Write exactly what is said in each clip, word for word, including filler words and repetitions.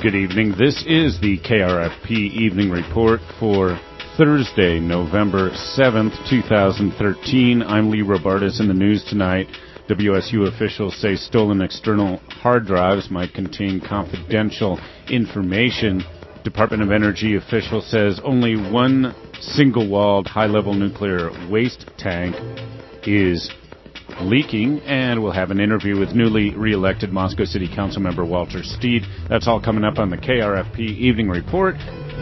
Good evening. This is the K R F P Evening Report for Thursday, November seventh, twenty thirteen. I'm Lee Robartis. In the news tonight, W S U officials say stolen external hard drives might contain confidential information. Department of Energy official says only one single-walled high-level nuclear waste tank is leaking, and we'll have an interview with newly re-elected Moscow City Council member Walter Steed. That's all coming up on the K R F P Evening Report.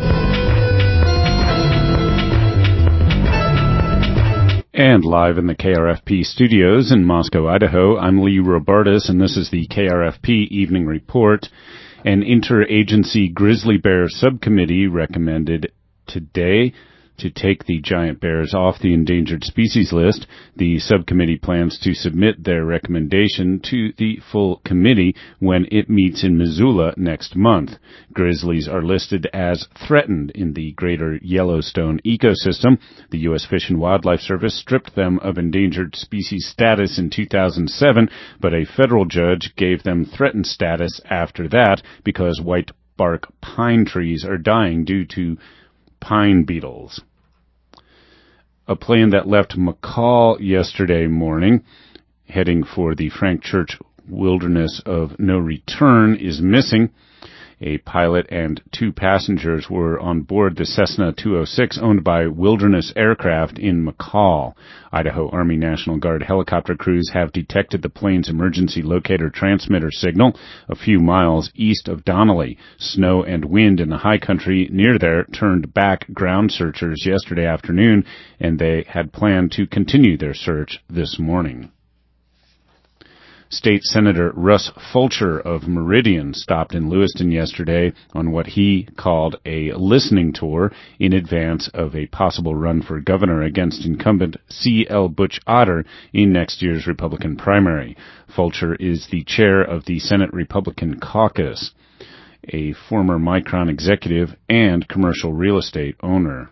And live in the K R F P studios in Moscow, Idaho, I'm Lee Robartis, and this is the K R F P Evening Report. An interagency grizzly bear subcommittee recommended today to take the giant bears off the endangered species list. The subcommittee plans to submit their recommendation to the full committee when it meets in Missoula next month. Grizzlies are listed as threatened in the greater Yellowstone ecosystem. The U S Fish and Wildlife Service stripped them of endangered species status in two thousand seven, but a federal judge gave them threatened status after that because white bark pine trees are dying due to pine beetles. A plane that left McCall yesterday morning, heading for the Frank Church Wilderness of No Return, is missing. A pilot and two passengers were on board the Cessna two oh six owned by Wilderness Aircraft in McCall. Idaho Army National Guard helicopter crews have detected the plane's emergency locator transmitter signal a few miles east of Donnelly. Snow and wind in the high country near there turned back ground searchers yesterday afternoon, and they had planned to continue their search this morning. State Senator Russ Fulcher of Meridian stopped in Lewiston yesterday on what he called a listening tour in advance of a possible run for governor against incumbent C L. Butch Otter in next year's Republican primary. Fulcher is the chair of the Senate Republican Caucus, a former Micron executive and commercial real estate owner.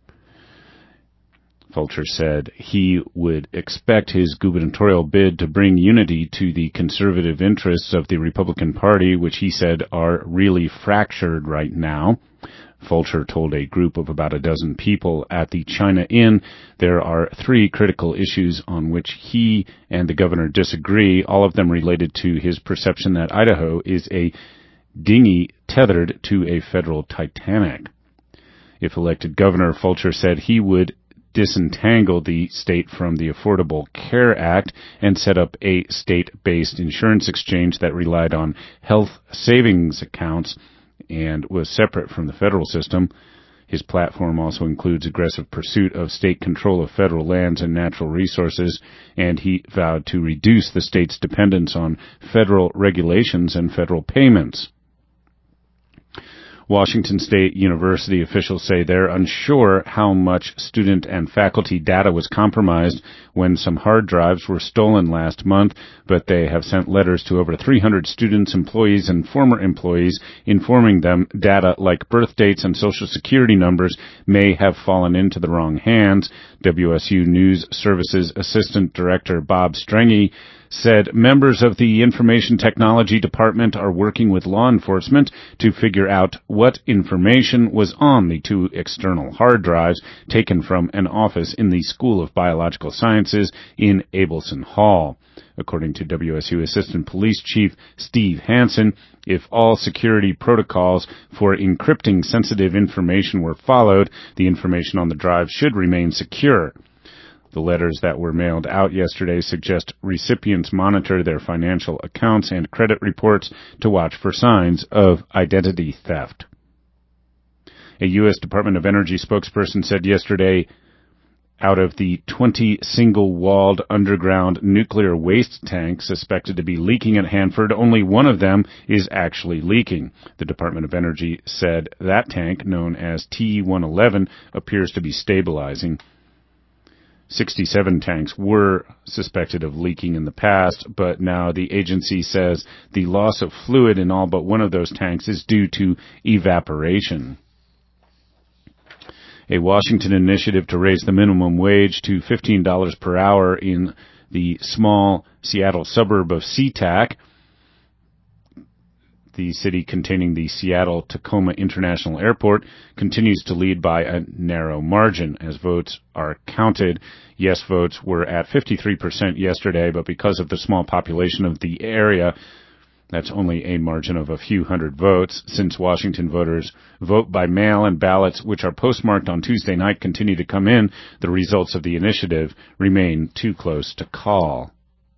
Fulcher said he would expect his gubernatorial bid to bring unity to the conservative interests of the Republican Party, which he said are really fractured right now. Fulcher told a group of about a dozen people at the China Inn there are three critical issues on which he and the governor disagree, all of them related to his perception that Idaho is a dinghy tethered to a federal Titanic. If elected governor, Fulcher said he would disentangle the state from the Affordable Care Act and set up a state-based insurance exchange that relied on health savings accounts and was separate from the federal system. His platform also includes aggressive pursuit of state control of federal lands and natural resources, and he vowed to reduce the state's dependence on federal regulations and federal payments. Washington State University officials say they're unsure how much student and faculty data was compromised when some hard drives were stolen last month, but they have sent letters to over three hundred students, employees, and former employees informing them data like birth dates and social security numbers may have fallen into the wrong hands. W S U News Services Assistant Director Bob Strenge said members of the Information Technology Department are working with law enforcement to figure out what information was on the two external hard drives taken from an office in the School of Biological Sciences in Abelson Hall. According to W S U Assistant Police Chief Steve Hansen, if all security protocols for encrypting sensitive information were followed, the information on the drive should remain secure. The letters that were mailed out yesterday suggest recipients monitor their financial accounts and credit reports to watch for signs of identity theft. A U S Department of Energy spokesperson said yesterday, out of the twenty single-walled underground nuclear waste tanks suspected to be leaking at Hanford, only one of them is actually leaking. The Department of Energy said that tank, known as T one eleven, appears to be stabilizing. sixty-seven tanks were suspected of leaking in the past, but now the agency says the loss of fluid in all but one of those tanks is due to evaporation. A Washington initiative to raise the minimum wage to fifteen dollars per hour in the small Seattle suburb of SeaTac. The city containing the Seattle-Tacoma International Airport continues to lead by a narrow margin as votes are counted. Yes votes were at fifty-three percent yesterday, but because of the small population of the area, that's only a margin of a few hundred votes. Since Washington voters vote by mail and ballots which are postmarked on Tuesday night continue to come in, the results of the initiative remain too close to call.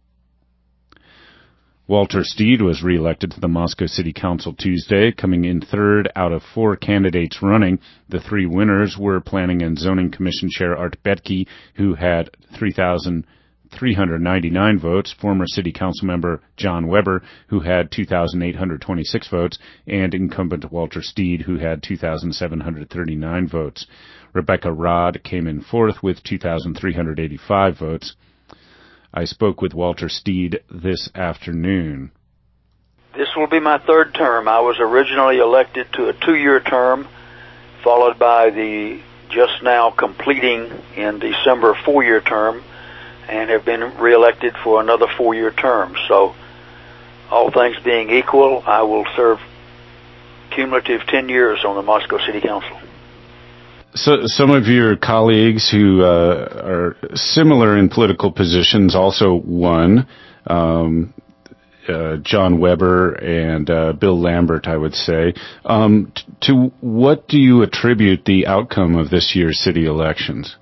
Walter Steed was reelected to the Moscow City Council Tuesday, coming in third out of four candidates running. The three winners were Planning and Zoning Commission Chair Art Betke, who had three thousand three hundred ninety-nine votes, former City Council member John Weber, who had two thousand eight hundred twenty-six votes, and incumbent Walter Steed, who had two thousand seven hundred thirty-nine votes. Rebecca Rod came in fourth with two thousand three hundred eighty-five votes. I spoke with Walter Steed this afternoon. This will be my third term. I was originally elected to a two-year term, followed by the just now completing in December four-year term, and have been reelected for another four-year term. So, all things being equal, I will serve cumulative ten years on the Moscow City Council. So, some of your colleagues who uh, are similar in political positions also won. Um, uh, John Weber and uh, Bill Lambert, I would say. Um, t- to what do you attribute the outcome of this year's city elections?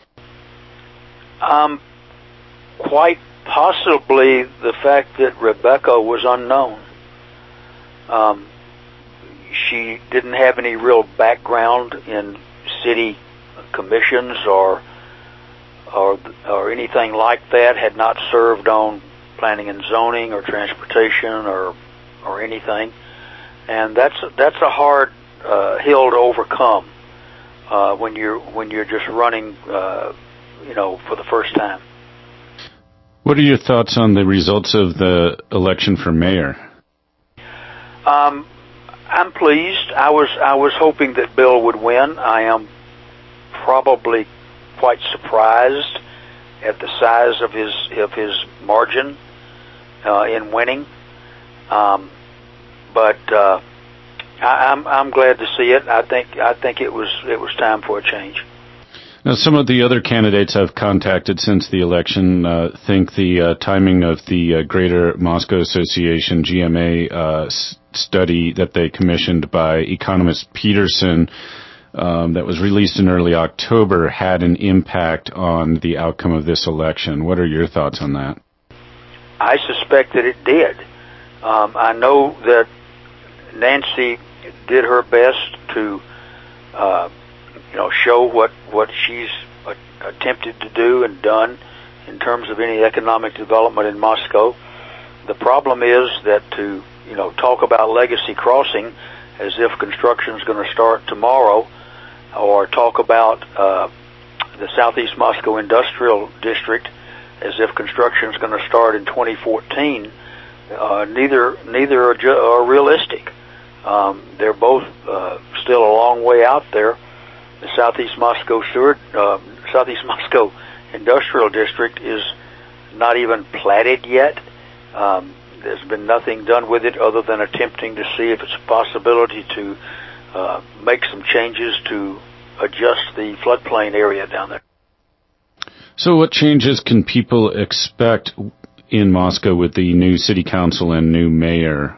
Um, quite possibly the fact that Rebecca was unknown. Um, she didn't have any real background in city commissions or or or anything like that, had not served on planning and zoning or transportation or or anything, and that's that's a hard uh, hill to overcome uh, when you're when you're just running, uh, you know, for the first time. What are your thoughts on the results of the election for mayor? Um, I'm pleased. I was I was hoping that Bill would win. I am probably quite surprised at the size of his of his margin uh, in winning. Um, but uh, I, I'm I'm glad to see it. I think I think it was it was time for a change. Now, some of the other candidates I've contacted since the election uh, think the uh, timing of the uh, Greater Moscow Association, G M A, uh, s- study that they commissioned by economist Peterson um, that was released in early October had an impact on the outcome of this election. What are your thoughts on that? I suspect that it did. Um, I know that Nancy did her best to uh, you know, show what, what she's uh, attempted to do and done in terms of any economic development in Moscow. The problem is that to, you know, talk about Legacy Crossing as if construction is going to start tomorrow, or talk about uh, the Southeast Moscow Industrial District as if construction is going to start in twenty fourteen, uh, neither neither are, ju- are realistic. Um, they're both uh, still a long way out there. The Southeast Moscow Sewer, uh, Southeast Moscow Industrial District is not even platted yet. Um, there's been nothing done with it other than attempting to see if it's a possibility to uh, make some changes to adjust the floodplain area down there. So what changes can people expect in Moscow with the new city council and new mayor?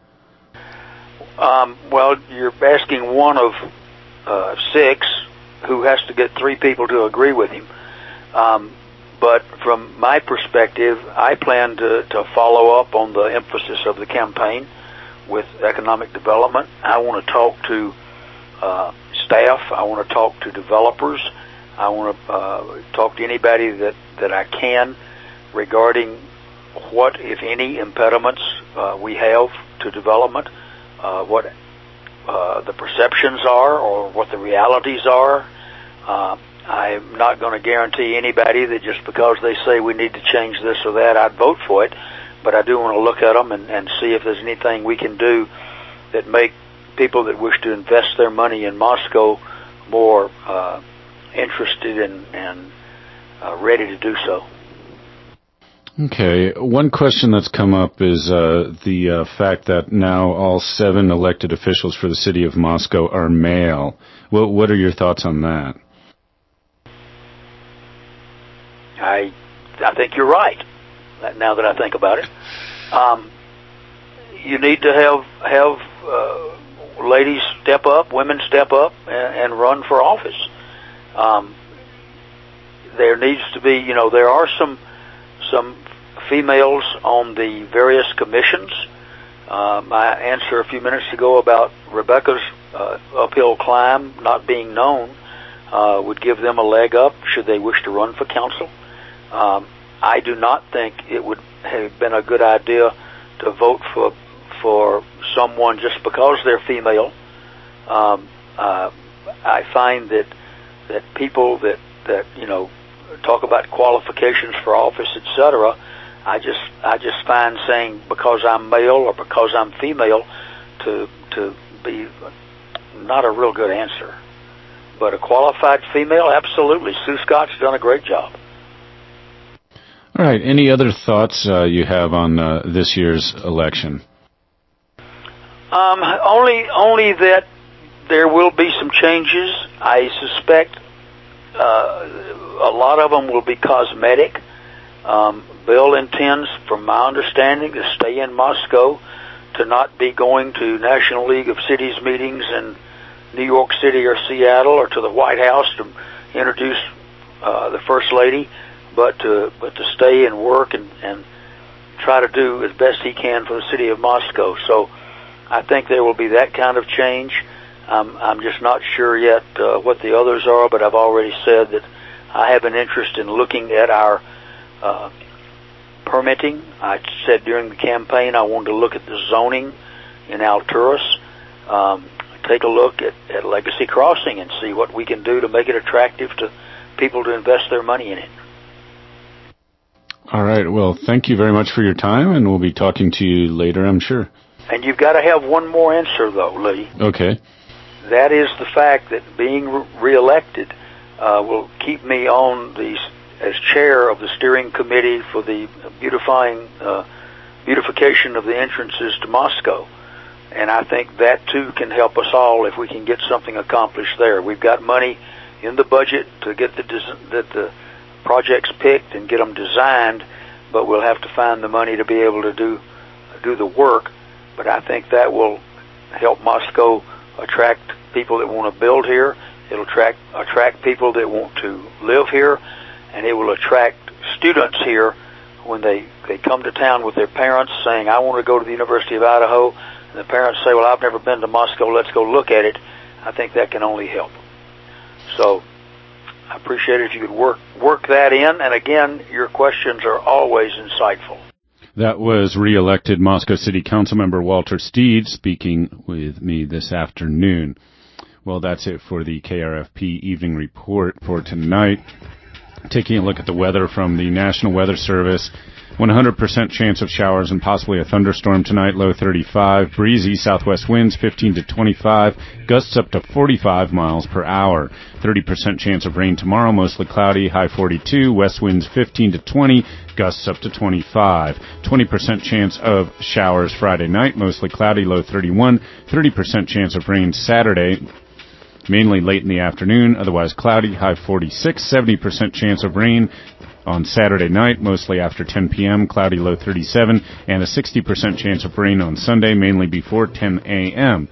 Um, well, you're asking one of Uh, six, who has to get three people to agree with him. Um, but from my perspective, I plan to, to follow up on the emphasis of the campaign with economic development. I want to talk to uh, staff. I want to talk to developers. I want to uh, talk to anybody that, that I can regarding what, if any, impediments uh, we have to development, uh, what Uh, the perceptions are or what the realities are. Uh, I'm not going to guarantee anybody that just because they say we need to change this or that, I'd vote for it. But I do want to look at them and, and see if there's anything we can do that make people that wish to invest their money in Moscow more uh, interested and, and uh, ready to do so. Okay. One question that's come up is uh, the uh, fact that now all seven elected officials for the city of Moscow are male. What, what are your thoughts on that? I I think you're right, now that I think about it. Um, you need to have, have uh, ladies step up, women step up, and, and run for office. Um, there needs to be, you know, there are some some females on the various commissions. Uh, my answer a few minutes ago about Rebecca's uh, uphill climb not being known uh, would give them a leg up should they wish to run for council. Um, I do not think it would have been a good idea to vote for for someone just because they're female. Um, uh, I find that that people that that you know talk about qualifications for office, et cetera. I just I just find saying because I'm male or because I'm female to to be not a real good answer. But a qualified female, absolutely. Sue Scott's done a great job. All right. Any other thoughts uh, you have on uh, this year's election? Um, only, only that there will be some changes. I suspect uh, a lot of them will be cosmetic. Um, Bill intends, from my understanding, to stay in Moscow, to not be going to National League of Cities meetings in New York City or Seattle or to the White House to introduce uh, the First Lady, but to but to stay and work and, and try to do as best he can for the city of Moscow. So I think there will be that kind of change. Um, I'm just not sure yet uh, what the others are, but I've already said that I have an interest in looking at our uh, permitting. I said during the campaign I wanted to look at the zoning in Alturas, um, take a look at, at Legacy Crossing and see what we can do to make it attractive to people to invest their money in it. All right. Well, thank you very much for your time, and we'll be talking to you later, I'm sure. And you've got to have one more answer, though, Lee. Okay. That is the fact that being re- reelected uh, will keep me on the as chair of the steering committee for the beautifying uh, beautification of the entrances to Moscow. And I think that, too, can help us all if we can get something accomplished there. We've got money in the budget to get the des- that the projects picked and get them designed, but we'll have to find the money to be able to do do the work. But I think that will help Moscow attract people that want to build here. It'll attract attract people that want to live here, and it will attract students here when they, they come to town with their parents saying, I want to go to the University of Idaho, and the parents say, well, I've never been to Moscow, let's go look at it. I think that can only help. So I appreciate it if you could work work that in. And again, your questions are always insightful. That was re-elected Moscow City Council member Walter Steed speaking with me this afternoon. Well, that's it for the K R F P Evening Report for tonight. Taking a look at the weather from the National Weather Service. one hundred percent chance of showers and possibly a thunderstorm tonight, low thirty-five. Breezy southwest winds fifteen to twenty-five, gusts up to forty-five miles per hour. thirty percent chance of rain tomorrow, mostly cloudy, high forty-two. West winds fifteen to twenty, gusts up to twenty-five. twenty percent chance of showers Friday night, mostly cloudy, low thirty-one. thirty percent chance of rain Saturday, mainly late in the afternoon, otherwise cloudy, high forty-six. seventy percent chance of rain on Saturday night, mostly after ten p.m., cloudy, low thirty-seven, and a sixty percent chance of rain on Sunday, mainly before ten a.m.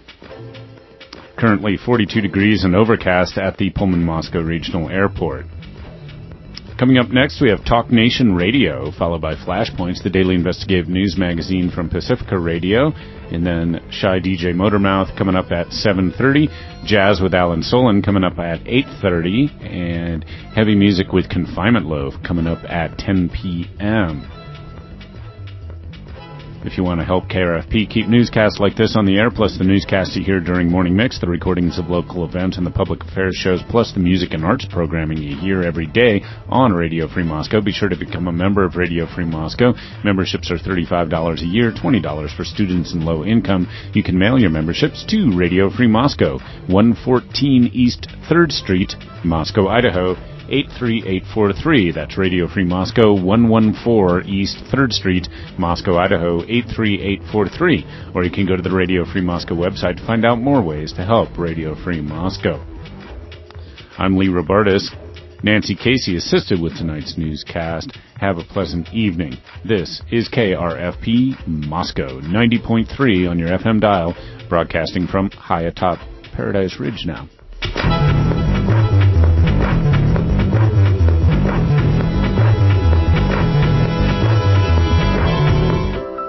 Currently forty-two degrees and overcast at the Pullman Moscow Regional Airport. Coming up next, we have Talk Nation Radio, followed by Flashpoints, the daily investigative news magazine from Pacifica Radio, and then Shy D J Motormouth coming up at seven thirty, Jazz with Alan Solon coming up at eight thirty, and Heavy Music with Confinement Loaf coming up at ten p.m. If you want to help K R F P keep newscasts like this on the air, plus the newscasts you hear during Morning Mix, the recordings of local events and the public affairs shows, plus the music and arts programming you hear every day on Radio Free Moscow, be sure to become a member of Radio Free Moscow. Memberships are thirty-five dollars a year, twenty dollars for students and low income. You can mail your memberships to Radio Free Moscow, one fourteen East third Street, Moscow, Idaho, eight three eight four three. That's Radio Free Moscow, one one four East third Street, Moscow, Idaho, eight three eight four three. Or you can go to the Radio Free Moscow website to find out more ways to help Radio Free Moscow. I'm Lee Robartis. Nancy Casey assisted with tonight's newscast. Have a pleasant evening. This is K R F P Moscow, ninety point three on your F M dial, broadcasting from high atop Paradise Ridge now.